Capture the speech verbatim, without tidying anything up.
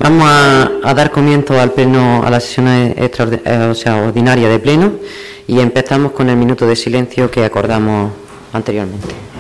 Vamos a, a dar comienzo al pleno, a la sesión extraordi- eh, o sea, ordinaria de pleno, y empezamos con el minuto de silencio que acordamos anteriormente.